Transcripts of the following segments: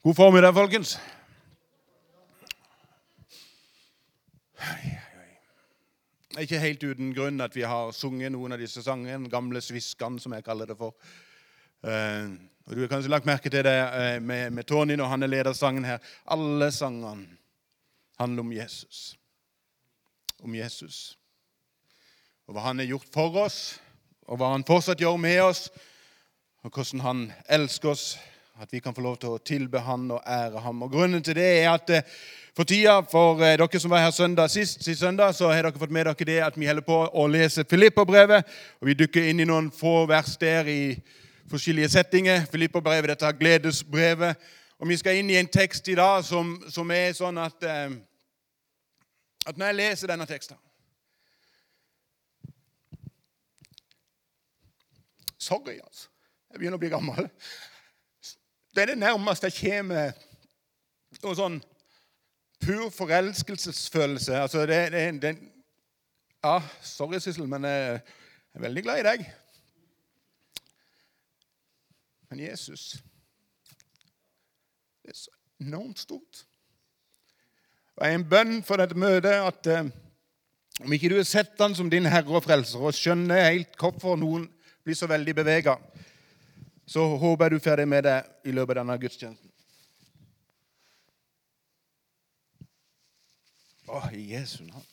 God formiddag, folkens. Det er ikke helt uten grunn at vi har sunget noen av disse sangene, gamle sviskene som jeg kaller det for. Og du har kanskje lagt merke til det med Tony når han leder sangen her. Alle sangene handler om Jesus. Om Jesus. Og hva han har gjort for oss, og hva han fortsatt gjør med oss, og hvordan han elsker oss, at vi kan få lov til å tilbe han og ære ham. Og grunnen til det er at for tida, for dere som var her sist søndag, så har dere fått med dere det at vi holder på å lese Filipperbrevet, og vi dykker inn i noen få vers der i forskjellige settinger. Filipperbrevet, dette gledesbrevet, og vi skal inn i en tekst i dag som er sånn at når jeg leser denne teksten, sorry, altså. Jeg begynner å bli gammel. Det er det nærmeste jeg kommer noe sånn pur forelskelsesfølelse. Altså, ja, sorry, Sissel, men jeg er veldig glad i deg. Men Jesus, det er så enormt stort. Og en bønn for dette møtet at om ikke du har sett han som din herre og frelser, og skjønner helt hvorfor noen blir så veldig beveget, så håper jeg du får det med deg i løpet av denne gudstjenesten. I Jesu navn.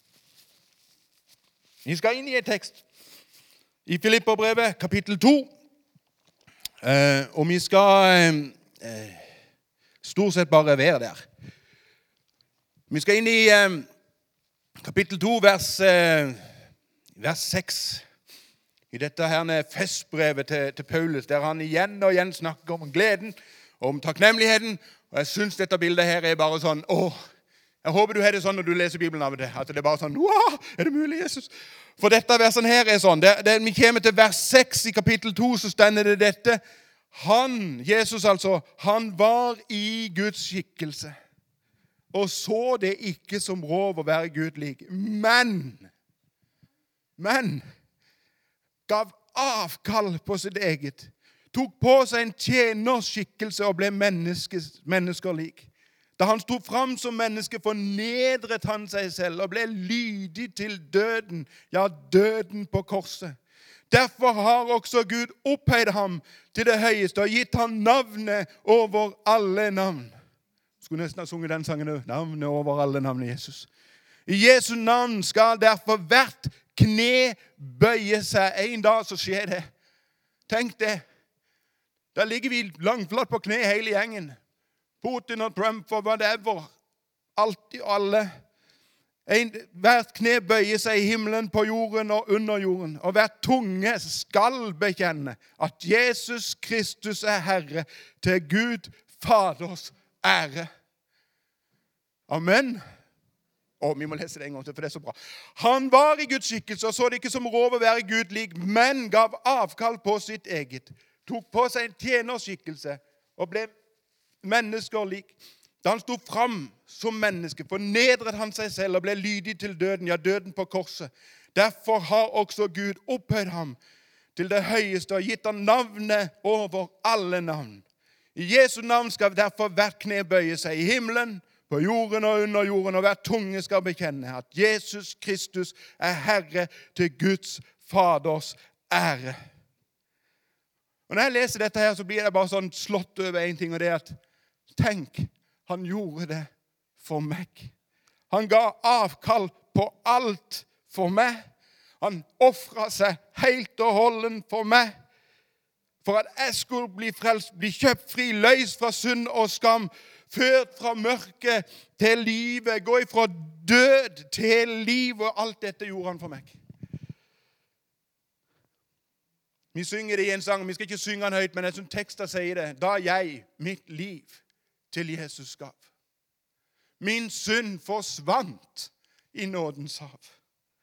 Vi skal inn i en tekst i Filipperbrevet, kapittel 2. Og vi skal stort sett bare være der. Vi skal inn i kapittel 2, vers 6. I dette her festbrevet til Paulus, der han igjen og igjen snakker om gleden, om takknemligheten. Og jeg synes dette bildet her er bare sånn, jeg håper du har det sånn når du leser Bibelen av det, at det er bare sånn, wow, er det mulig, Jesus? For dette versen her er sånn, vi kommer til vers 6 i kapittel 2, så stender det dette. Jesus altså, han var i Guds skikkelse, og så det ikke som rov å være Gud lik, men, gav avkall på sitt eget, tok på seg en tjenerskikkelse og ble mennesker lik. Da han stod fram som menneske, fornedret han seg selv og ble lydig til døden, ja, døden på korset. Derfor har også Gud opphøyd ham til det høyeste og gitt ham navnet over alle navn. Skulle nesten ha sunget den sangen, navnet over alle navn i Jesus. I Jesu navn skal derfor hvert kne bøye seg. En dag så skjer det. Tenk det. Da ligger vi langflatt på kne hele gjengen. Putin og Trump og whatever. Alltid alle. Hvert kne bøyer seg i himmelen, på jorden og under jorden. Og hvert tunge skal bekjenne at Jesus Kristus er Herre, til Gud Faders ære. Amen. Vi må lese det en gang til, for det er så bra. Han var i Guds skikkelse, og så det ikke som rov å være Gud lik, men gav avkall på sitt eget. Tok på seg en tjenerskikkelse og ble mennesker lik. Da han stod fram som menneske, fornedret han seg selv og ble lydig til døden, ja, døden på korset. Derfor har også Gud opphøyd ham til det høyeste og gitt ham navnet over alle navn. I Jesu navn skal derfor hvert kne bøye seg i himmelen, på jorden og under jorden, og hver tunge skal bekjenne at Jesus Kristus er Herre, til Guds Faders ære. Og når jeg leser dette her, så blir jeg bare sånn slått over en ting, og det er at, tenk, han gjorde det for meg. Han ga avkall på alt for meg. Han offret seg helt og holden for meg, for at jeg skulle bli frelst, bli kjøpt fri, løst fra synd og skam, ført fra mørke til livet, gå ifra død til liv, og alt dette gjorde han for meg. Vi synger det i en sang, vi skal ikke synge den høyt, men jeg synes teksten sier det. Da jeg mitt liv til Jesus gav. Min synd forsvant i nådens hav.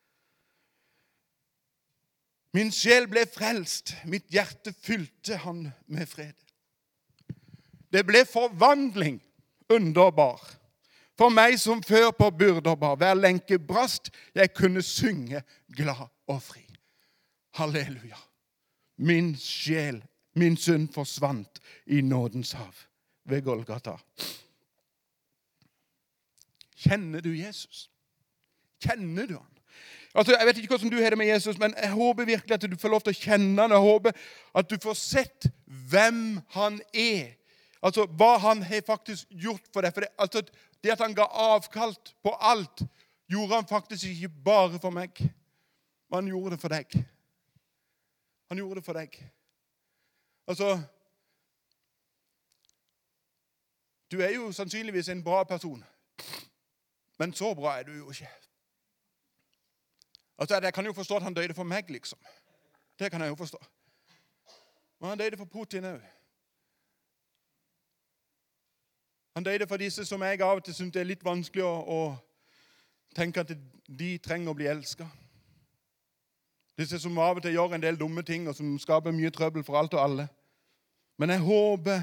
Min sjel ble frelst, mitt hjerte fylte han med fred. Det ble forvandling, underbar. For meg som før på byrder bar, hver lenke brast, jeg kunne synge glad og fri. Halleluja. Min sjel, min synd forsvant i nådens hav. ved Golgata. Kjenner du Jesus? Kjenner du han? Altså, jeg vet ikke hvordan du har det med Jesus, men jeg håper virkelig at du får lov til å kjenne han. Jeg håper at du får sett hvem han er. Altså, hva han har faktisk gjort for deg. For det at han ga avkalt på alt, gjorde han faktisk ikke bare for meg. Men han gjorde det for deg. Han gjorde det for deg. Altså, du er jo sannsynligvis en bra person. Men så bra er du jo ikke. Altså, jeg kan jo forstå at han døde for meg, liksom. Det kan jeg jo forstå. Men han døde for Putin også. Han døde for disse som jeg av og til synes det er litt vanskelig å tenke at de trenger å bli elsket. Disse som av og til gjør en del dumme ting, og som skaper mye trøbbel for alt og alle. Men jeg håper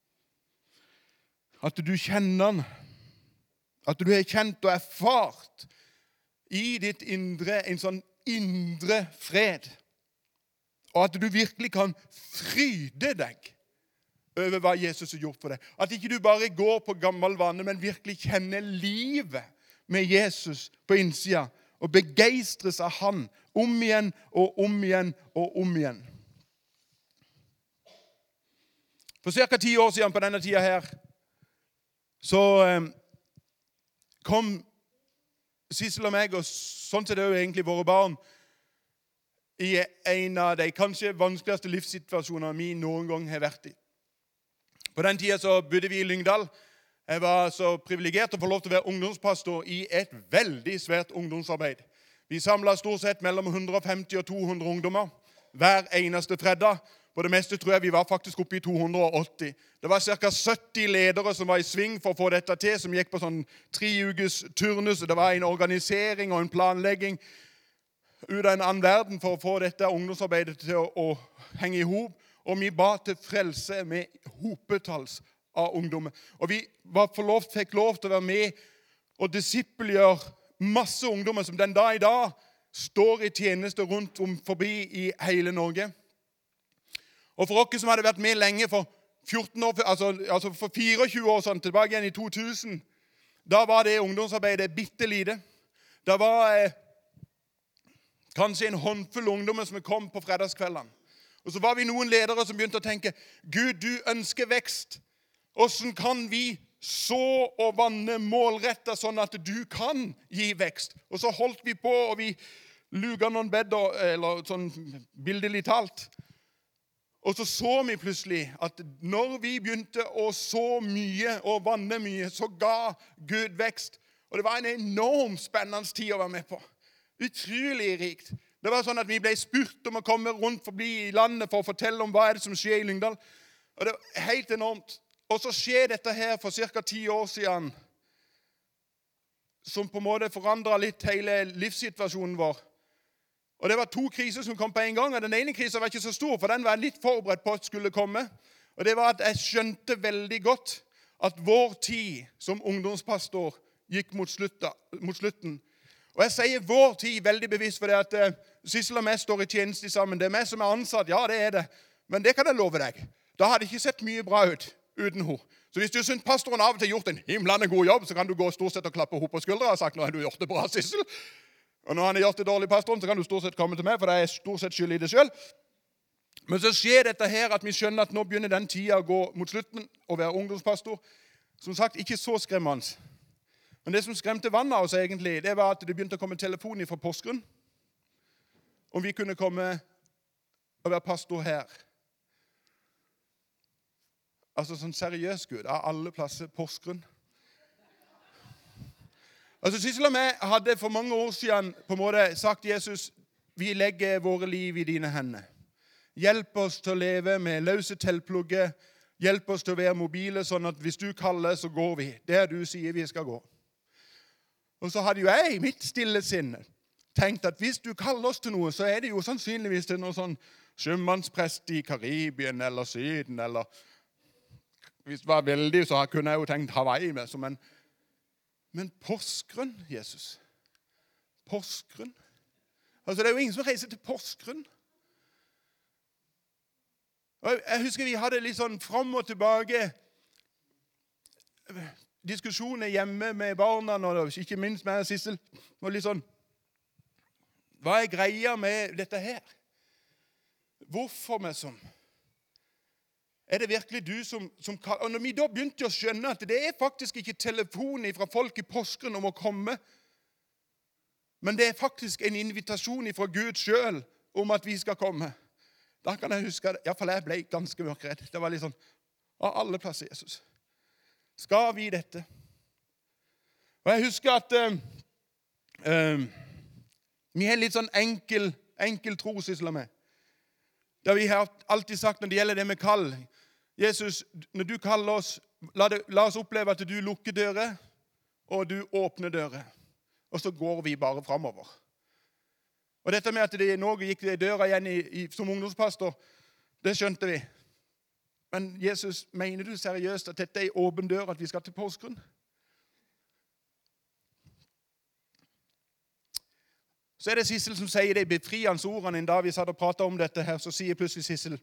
at du kjenner han. At du har kjent og erfart i ditt indre en sånn indre fred. Og at du virkelig kan fryde deg over hva Jesus har gjort for deg. At ikke du bare går på gammel vane, men virkelig kjenner livet med Jesus på innsida. Og begeistres av han om igjen og om igjen og om igjen. For ca. 10 år siden på denne tida her, så kom Sissel og meg, og sånn sett er jo egentlig våre barn, i en av de kanskje vanskeligste livssituasjonene vi noen gang har vært i. På den tiden så bodde vi i Lyngdal. Jeg var så privilegert å få lov til å være ungdomspastor i et veldig svært ungdomsarbeid. Vi samlet stort sett mellom 150 og 200 ungdommer hver eneste fredag. På det meste tror jeg vi var faktisk oppe i 280. Det var ca. 70 ledere som var i sving for å få dette til, som gikk på sånn 3 ukers turnus. Det var en organisering og en planlegging ut av en annen verden for å få dette ungdomsarbeidet til å henge i hop. Og vi ba til frelse med hopetalls av ungdommer. Og vi fikk lov til å være med og disippelgjøre masse ungdommer som den dag i dag står i tjeneste rundt om forbi i hele Norge. Og for dere som hadde vært med lenge, for 14 år, altså for 24 år sånn, tilbake igjen i 2000, da var det ungdomsarbeidet bitte lite. Det var kanskje en håndfull ungdommer som kom på fredagskveldene. Og så var vi noen ledere som begynte å tenke, Gud, du ønsker vekst. Hvordan kan vi så og vanne målrettet sånn at du kan gi vekst? Og så holdt vi på, og vi luget noen bedder, eller sånn bildelig talt. Og så vi plutselig at når vi begynte å så mye og vanne mye, så ga Gud vekst. Og det var en enormt spennende tid å være med på. Utrolig rikt. Det var sånn at vi ble spurt om å komme rundt forbi i landet for å fortelle om hva er det som skjer i Lyngdal. Og det var helt enormt. Og så skjer dette her for ca. 10 år siden, som på en måte forandret litt hele livssituasjonen vår. Og det var 2 kriser som kom på en gang, og den ene krisen var ikke så stor, for den var jeg litt forberedt på at skulle komme. Og det var at jeg skjønte veldig godt at vår tid som ungdomspastor gikk mot slutten. Og jeg sier vår tid veldig bevisst, for det at Sissel og meg står i tjeneste sammen. Det er meg som er ansatt, ja det er det. Men det kan jeg love deg. Da hadde det ikke sett mye bra ut uten henne. Så hvis du synes pastoren av og til har gjort en himlende god jobb, så kan du gå stort sett og klappe henne på skuldra og sagt, nå har du gjort det bra, Sissel. Og når han har gjort det dårlig, pastoren, så kan du stort sett komme til meg, for det er stort sett skyld i det selv. Men så skjer dette her, at vi skjønner at nå begynner den tiden å gå mot slutten, å være ungdomspastor. Som sagt, ikke så skremmende. Men det som skremte vannet av oss egentlig, det var at det begynte å komme telefon fra Porsgrunn, om vi kunne komme og være pastor her. Altså sånn seriøst, Gud, av alle plasser Porsgrunn. Altså, Sissel og meg hadde for mange år siden på en måte sagt, Jesus, vi legger våre liv i dine hender. Hjelp oss til å leve med løse teltplugger. Hjelp oss til å være mobile, sånn at hvis du kaller, så går vi. Der du sier vi skal gå. Og så hadde jo jeg i mitt stille sinn tenkt at hvis du kaller oss til noe, så er det jo sannsynligvis til noe sånn sjømannsprest i Karibien eller Syden, eller hvis det var veldig, så kunne jeg jo tenkt Hawaii med, som en. Men Porsgrunn, Jesus. Porsgrunn. Altså, det er jo ingen som reiser til Porsgrunn. Og jeg husker vi hadde litt sånn fram og tilbake diskusjoner hjemme med barna, og ikke minst med Sissel. Og litt sånn, hva er greia med dette her? Hvorfor vi sånn? Er det virkelig du som kan? Og når vi da begynte å skjønne at det er faktisk ikke telefon fra folk i Porsgrunn om å komme, men det er faktisk en invitasjon fra Gud selv om at vi skal komme. Da kan jeg huske, i hvert fall jeg ble ganske mørkredd. Det var litt sånn, av alle plasser, Jesus. Skal vi dette? Og jeg husker at vi har litt sånn enkel tro, Sissel og meg. Da vi har alltid sagt når det gjelder det med kall, Jesus, når du kaller oss, la oss oppleve at du lukker dører, og du åpner dører. Og så går vi bare fremover. Og dette med at det i Norge gikk det i døra igjen som ungdomspastor, det skjønte vi. Men Jesus, mener du seriøst at dette er en åpen dør, at vi skal til Porsgrunn? Så er det Sissel som sier det i befriende ordene en dag vi satt og pratet om dette her, så sier plutselig Sissel,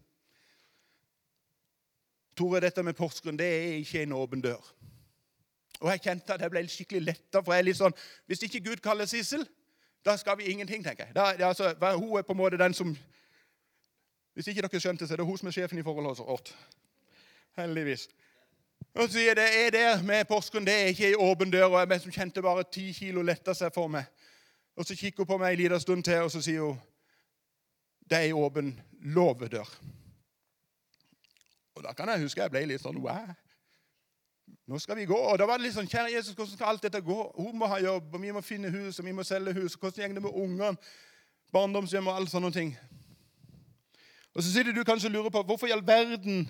Tore, dette med Porsgrunn, det er ikke en åpen dør. Og jeg kjente at jeg ble skikkelig lettet, for jeg er litt sånn, hvis ikke Gud kaller Sissel, da skal vi ingenting, tenker jeg. Hun er på en måte den som, hvis ikke dere skjønte, så er det hun som er sjefen i forholdet også. Heldigvis. Og så sier det, er det med Porsgrunn, det er ikke en åpen dør, og jeg som kjente bare 10 kilo lettet seg for meg. Og så kikker hun på meg en liten stund til, og så sier hun, det er en åpen låvedør. Og da kan jeg huske, jeg ble litt sånn, wow, nå skal vi gå. Og da var det litt sånn, kjære Jesus, hvordan skal alt dette gå? Hun må ha jobb, og vi må finne hus, og vi må selge hus, og hvordan gjenger det med ungene, barndomshjem og alle sånne ting. Og så sitter du kanskje og lurer på, hvorfor i all verden,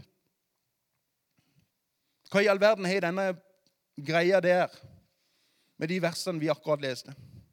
hva i all verden er denne greia der, med de versene vi akkurat leste?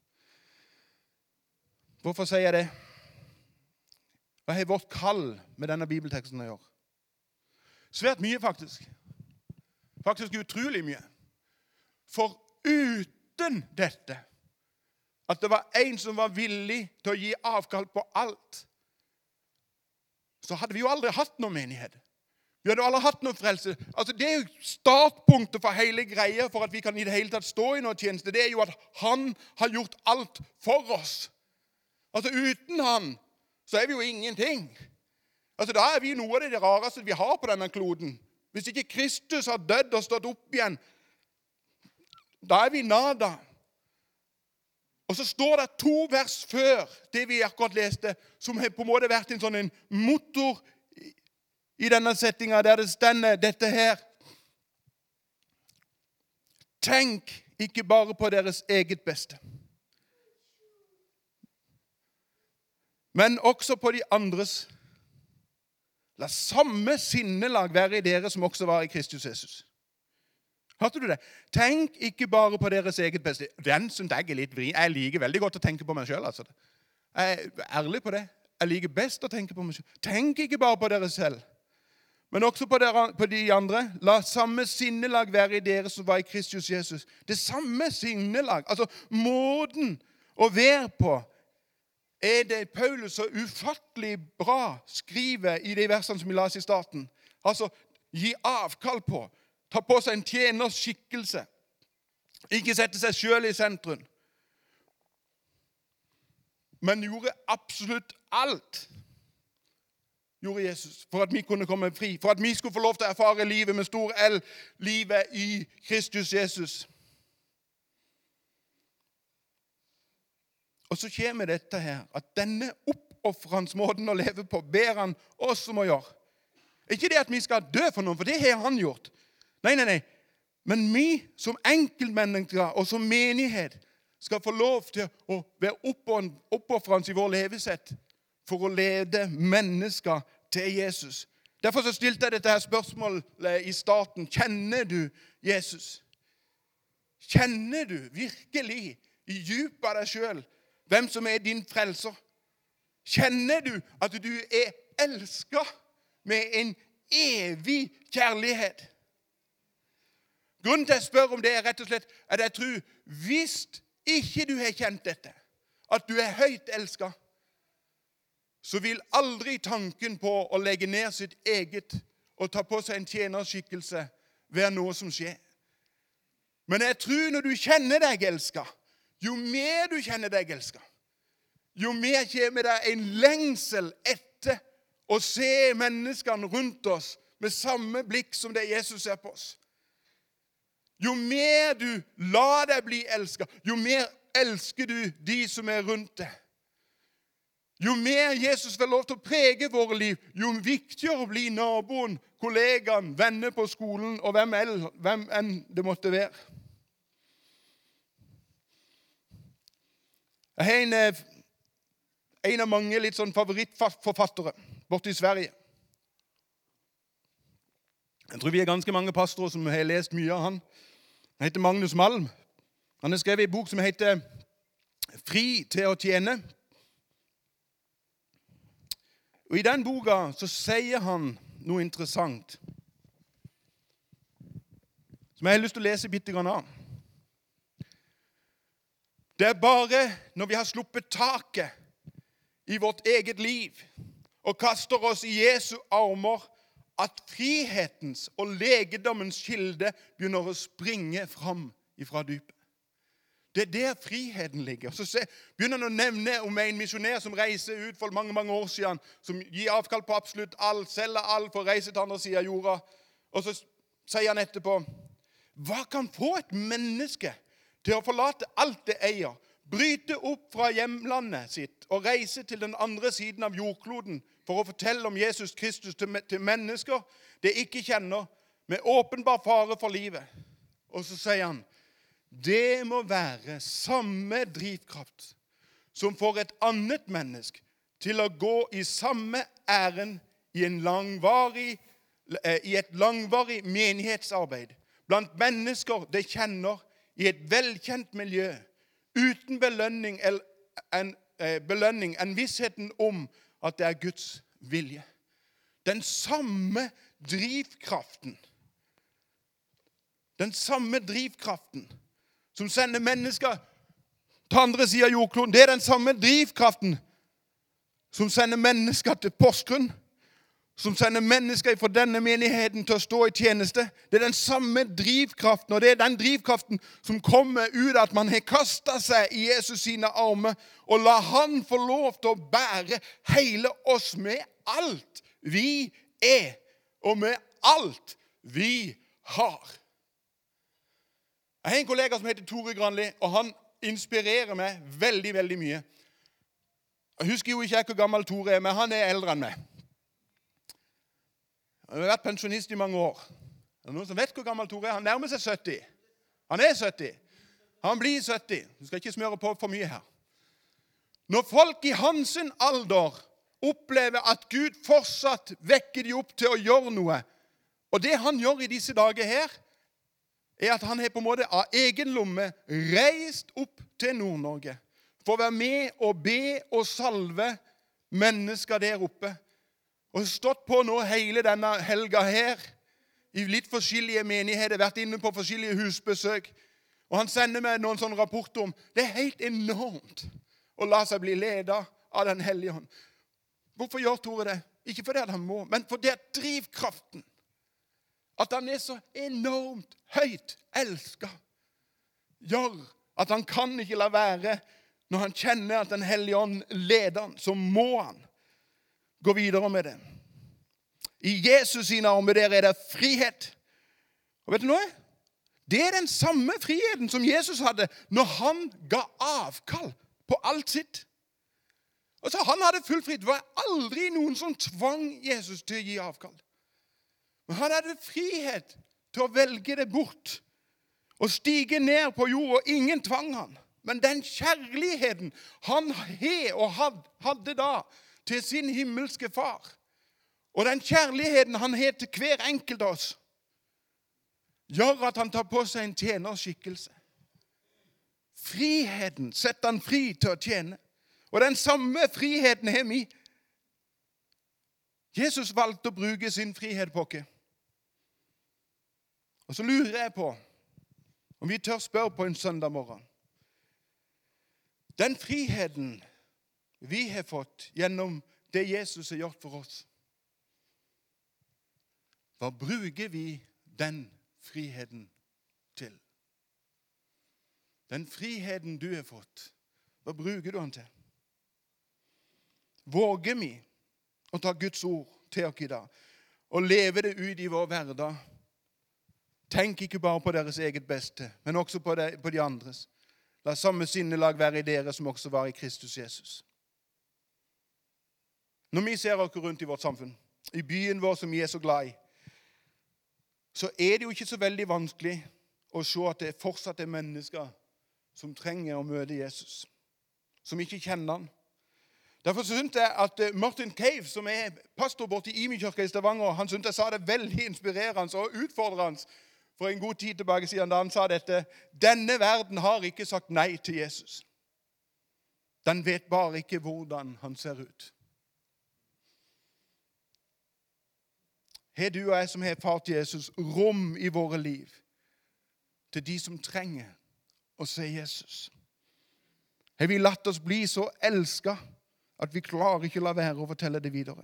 Hvorfor sier jeg det? Hva har vårt kall med denne bibelteksten å gjøre? Svært mye, faktisk. Faktisk utrolig mye. For uten dette, at det var en som var villig til å gi avkall på alt, så hadde vi jo aldri hatt noen menighet. Vi hadde aldri hatt noen frelse. Altså, det er jo startpunktet for hele greia for at vi kan i det hele tatt stå i noen tjeneste. Det er jo at han har gjort alt for oss. Altså, uten han, så er vi jo ingenting. Altså, da er vi noe av det rareste vi har på denne kloden. Hvis ikke Kristus har dødd og stått opp igjen, da er vi nada. Og så står det 2 vers før det vi akkurat leste, som har på en måte vært en sånn en motor i denne settinga, der det stender dette her. Tenk ikke bare på deres eget beste, men også på de andres. La samme sinnelag være i dere som også var i Kristus Jesus. Hørte du det? Tenk ikke bare på deres eget beste. Den synes jeg er litt vri. Jeg liker veldig godt å tenke på meg selv. Altså. Jeg er ærlig på det. Jeg liker best å tenke på meg selv. Tenk ikke bare på dere selv, men også på de andre. La samme sinnelag være i dere som var i Kristus Jesus. Det samme sinnelag. Altså måten å være på, er det Paulus så ufattelig bra skriver i de versene som vi las i starten. Altså, gi avkall på, ta på seg en tjeners skikkelse, ikke sette seg selv i sentrum, men gjorde absolutt alt, gjorde Jesus, for at vi kunne komme fri, for at vi skulle få lov til å erfare livet med stor L, livet i Kristus Jesus. Og så kommer dette her, at denne oppofferens måten å leve på, ber han oss om å gjøre. Ikke det at vi skal dø for noen, for det har han gjort. Nei. Men vi som enkeltmennesker og som menighet skal få lov til å være oppofferens i vår levesett for å lede mennesker til Jesus. Derfor så stilte jeg dette her spørsmålet i starten. Kjenner du Jesus? Kjenner du virkelig i djupet av deg selv hvem som er din frelser? Kjenner du at du er elsket med en evig kjærlighet? Grunnen til at jeg spør om det er rett og slett at jeg tror, hvis ikke du har kjent dette, at du er høyt elsket, så vil aldri tanken på å legge ned sitt eget og ta på seg en tjenerskikkelse være noe som skjer. Men jeg tror når du kjenner deg elsket, jo mer du kjenner deg elsket, jo mer kommer det en lengsel etter å se menneskene rundt oss med samme blikk som det Jesus ser på oss. Jo mer du lar deg bli elsket, jo mer elsker du de som er rundt deg. Jo mer Jesus får lov til å prege våre liv, jo viktigere blir naboen, kollegaen, venner på skolen og hvem enn det måtte være. Jeg har en av mange litt sånn favorittforfattere borte i Sverige. Jeg tror vi er ganske mange pastorer som har lest mye av han. Han heter Magnus Malm. Han har skrevet en bok som heter Fri til å tjene. Og i den boka så sier han noe interessant som jeg har lyst til å lese bitte grann av. Det er bare når vi har sluppet taket i vårt eget liv og kaster oss i Jesu armer at frihetens og legedommens kilde begynner å springe fram ifra dypet. Det er der friheten ligger. Så begynner han å nevne om en misjonær som reiser ut for mange, mange år siden, som gir avkall på absolutt alt, selger alt for å reise til andre siden av jorda. Og så sier han etterpå, hva kan få et menneske til å forlate alt det eier, bryte opp fra hjemlandet sitt og reise til den andre siden av jordkloden for å fortelle om Jesus Kristus til mennesker det ikke kjenner, med åpenbar fare for livet? Og så sier han, det må være samme drivkraft som får et annet menneske til å gå i samme æren i et langvarig menighetsarbeid blant mennesker det kjenner i et velkjent miljø, uten belønning enn vissheten om at det er Guds vilje. Den samme drivkraften som sender mennesker til andre siden av jordkloden, det er den samme drivkraften som sender mennesker til Porsgrunn, som sender mennesker fra denne menigheten til å stå i tjeneste. Det er den samme drivkraften, og det er den drivkraften som kommer ut av at man har kastet seg i Jesus sine armer, og la han få lov til å bære hele oss med alt vi er, og med alt vi har. Jeg har en kollega som heter Tore Granli, og han inspirerer meg veldig, veldig mye. Jeg husker jo ikke hvor gammel Tore er, men han er eldre enn meg. Han har vært pensjonist i mange år. Er det noen som vet hvor gammel Tore er? Han nærmer seg 70. Han er 70. Han blir 70. Du skal ikke smøre på for mye her. Når folk i hans alder opplever at Gud fortsatt vekker de opp til å gjøre noe, og det han gjør i disse dager her, er at han har på en måte av egen lomme reist opp til Nord-Norge for å være med og be og salve mennesker der oppe. Og stått på nå hele denne helga her i litt forskjellige menigheter, vært inne på forskjellige husbesøk. Og han sender meg noen sånne rapporter om det er helt enormt å la seg bli ledet av den hellige hånd. Hvorfor gjør Tore det? Ikke fordi han må, men fordi drivkraften, at han er så enormt høyt elsket, gjør at han kan ikke la være. Når han kjenner at den hellige ånd leder han, så må han gå videre med det. I Jesus sine armer der er det frihet. Og vet du noe? Det er den samme friheten som Jesus hadde når han ga avkall på alt sitt. Altså, han hadde full frihet. Det var aldri noen som tvang Jesus til å gi avkall. Men han hadde frihet til å velge det bort og stige ned på jord, og ingen tvang han. Men den kjærligheten han hadde da til sin himmelske far, og den kjærligheten han har til hver enkelt av oss, gjør at han tar på seg en tjenerskikkelse. Friheten setter han fri til å tjene. Og den samme friheten har vi. Jesus valgte å bruke sin frihet på oss. Og så lurer jeg på om vi tør spørre på en søndag morgen. Den friheten vi har fått gjennom det Jesus har gjort for oss, hva bruker vi den friheten til? Den friheten du har fått, hva bruker du den til? Våger vi å ta Guds ord til oss i dag, og leve det ut i vår hverdag? Tenk ikke bare på deres eget beste, men også på de andres. La samme sinnelag være i dere som også var i Kristus Jesus. Når vi ser oss rundt i vårt samfunn, i byen vår som vi er så glad i, så er det jo ikke så veldig vanskelig å se at det fortsatt er mennesker som trenger å møte Jesus, som ikke kjenner han. Derfor synes jeg at Martin Cave, som er pastor borte i Imi-kirka i Stavanger, han synes jeg sa det veldig inspirerende og utfordrende for en god tid tilbake siden, da han sa dette: denne verden har ikke sagt nei til Jesus. Den vet bare ikke hvordan han ser ut. Har du og jeg som har far til Jesus rom i våre liv til de som trenger å se Jesus? Har vi latt oss bli så elsket at vi klarer ikke å la være å fortelle det videre?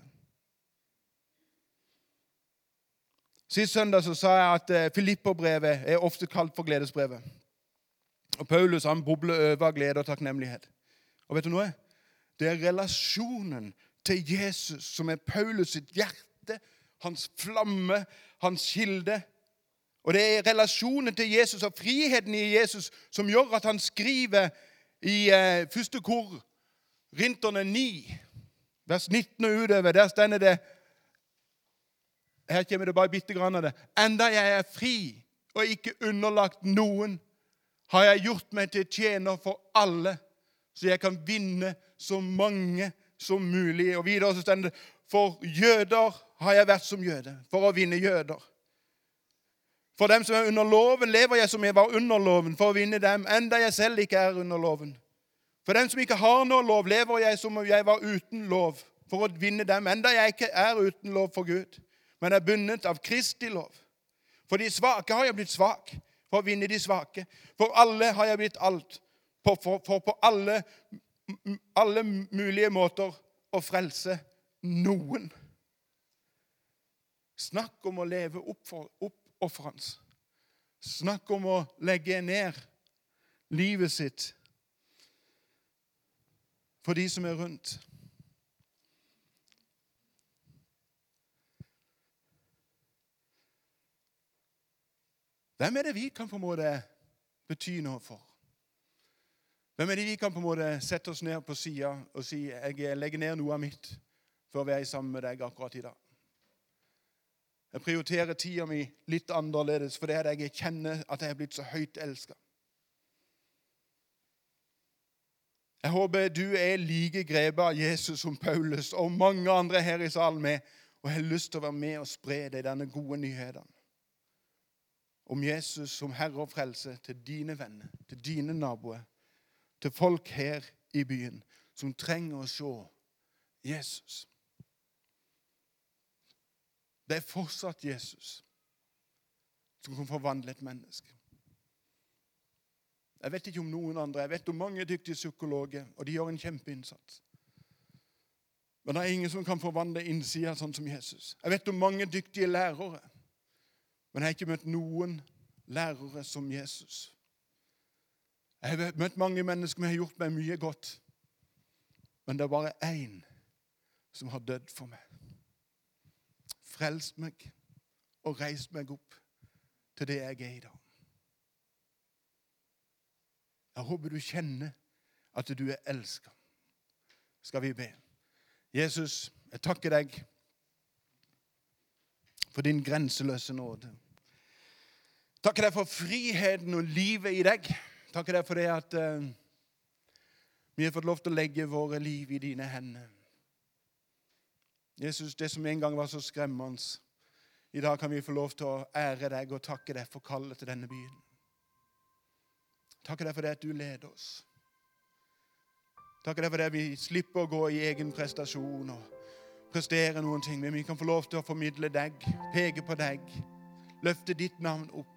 Sist søndag så sa jeg at Filipperbrevet er ofte kalt for gledesbrevet. Og Paulus han bobler over glede og takknemlighet. Og vet du noe? Det er relasjonen til Jesus som er Paulus sitt hjerte, hans flamme, hans kilde. Og det er relasjonen til Jesus og friheten i Jesus som gjør at han skriver i første kor, Korinterne 9, vers 19 og utover, der stender det, her kommer det bare bitte grann av det: enda jeg er fri og ikke underlagt noen, har jeg gjort meg til tjener for alle, så jeg kan vinne så mange som mulig. Og videre så stender det: for jøder har jeg vært som jøde, for å vinne jøder. For dem som er under loven, lever jeg som jeg var under loven, for å vinne dem, enda jeg selv ikke er under loven. For dem som ikke har noe lov, lever jeg som om jeg var uten lov, for å vinne dem, enda jeg ikke er uten lov for Gud, men er bundet av Kristi lov. For de svake har jeg blitt svak, for å vinne de svake. For alle har jeg blitt alt, for på alle mulige måter å frelse noen. Snakk om å leve oppofrende. Snakk om å legge ned livet sitt for de som er rundt. Hvem er det vi kan på en måte bety noe for? Hvem er det vi kan på en måte sette oss ned på siden og si: jeg legger ned noe av mitt for å være sammen med deg akkurat i dag. Jeg prioriterer tiden min litt annerledes fordi jeg kjenner at jeg er blitt så høyt elsket. Jeg håper du er like grepet av Jesus som Paulus og mange andre her i salen med, og har lyst til å være med og spre deg denne gode nyheten om Jesus som Herre og frelse til dine venner, til dine naboer, til folk her i byen som trenger å se Jesus. Det er fortsatt Jesus som kan forvandle et menneske. Jeg vet ikke om noen andre. Jeg vet om mange dyktige psykologer, og de gjør en kjempeinnsats. Men det er ingen som kan forvandle innsiden sånn som Jesus. Jeg vet om mange dyktige lærere, men jeg har ikke møtt noen lærere som Jesus. Jeg har møtt mange mennesker som har gjort meg mye godt, men det er bare én som har dødd for meg. Frelst meg og reist meg opp til det jeg er i dag. Jeg håper du kjenner at du er elsket. Skal vi be? Jesus, jeg takker deg for din grenseløse nåde. Takker deg for friheten og livet i deg. Takker deg for det at vi har fått lov til å legge våre liv i dine hender. Jesus, det som en gang var så skremmende, i dag kan vi få lov til å ære deg og takke deg for kallet til denne byen. Takker deg for det at du leder oss. Takker deg for det at vi slipper å gå i egen prestasjon og prestere noen ting, men vi kan få lov til å formidle deg, peke på deg, løfte ditt navn opp.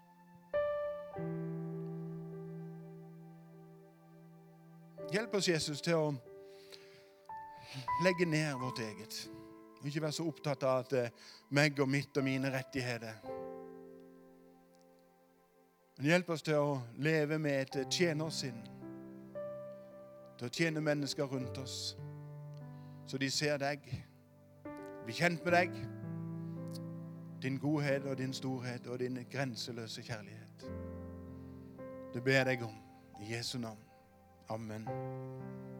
Hjelp oss, Jesus, til å legge ned vårt eget. Og ikke være så opptatt av at meg og mitt og mine rettigheter. Men hjelp oss til å leve med et tjenersinn, til å tjene mennesker rundt oss, så de ser deg, blir kjent med deg, din godhet og din storhet og din grenseløse kjærlighet. Det ber jeg om i Jesu navn. Amen.